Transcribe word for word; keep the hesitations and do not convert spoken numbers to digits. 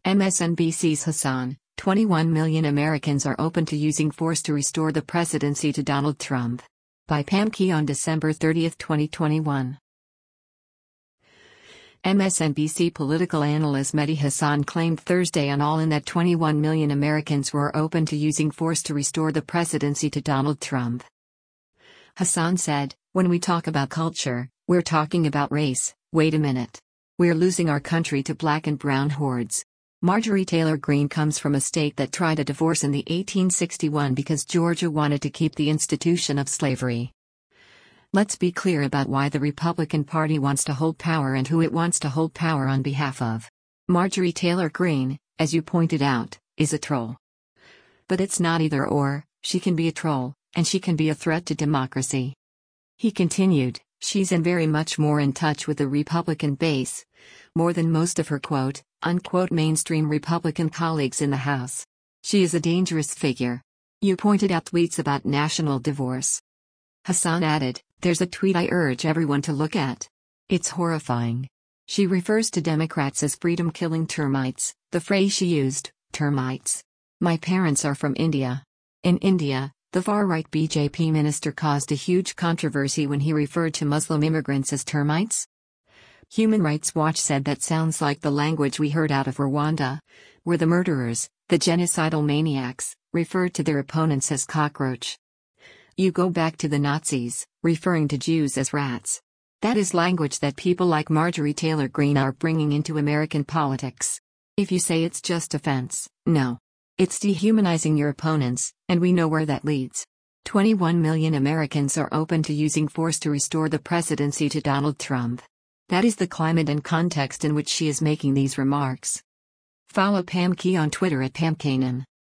M S N B C's Hassan, twenty-one million Americans are open to using force to restore the presidency to Donald Trump. By Pam Key on December thirtieth, twenty twenty-one. M S N B C political analyst Mehdi Hasan claimed Thursday on All In that twenty-one million Americans were open to using force to restore the presidency to Donald Trump. Hasan said, "When we talk about culture, we're talking about race. Wait a minute. We're losing our country to black and brown hordes." Marjorie Taylor Greene comes from a state that tried a divorce in the eighteen sixty-one because Georgia wanted to keep the institution of slavery. Let's be clear about why the Republican Party wants to hold power and who it wants to hold power on behalf of. Marjorie Taylor Greene, as you pointed out, is a troll. But it's not either or. She can be a troll, and she can be a threat to democracy. He continued, "She's in very much more in touch with the Republican base, more than most of her quote, unquote mainstream Republican colleagues in the House. She is a dangerous figure." You pointed out tweets about national divorce. Hasan added, "There's a tweet I urge everyone to look at. It's horrifying. She refers to Democrats as freedom-killing termites, the phrase she used, termites. My parents are from India. In India, the far-right B J P minister caused a huge controversy when he referred to Muslim immigrants as termites. Human Rights Watch said that sounds like the language we heard out of Rwanda, where the murderers, the genocidal maniacs, referred to their opponents as cockroach. You go back to the Nazis, referring to Jews as rats. That is language that people like Marjorie Taylor Greene are bringing into American politics. If you say it's just offense, no. It's dehumanizing your opponents, and we know where that leads. twenty-one million Americans are open to using force to restore the presidency to Donald Trump. That is the climate and context in which she is making these remarks." Follow Pam Key on Twitter at Pam Kanan.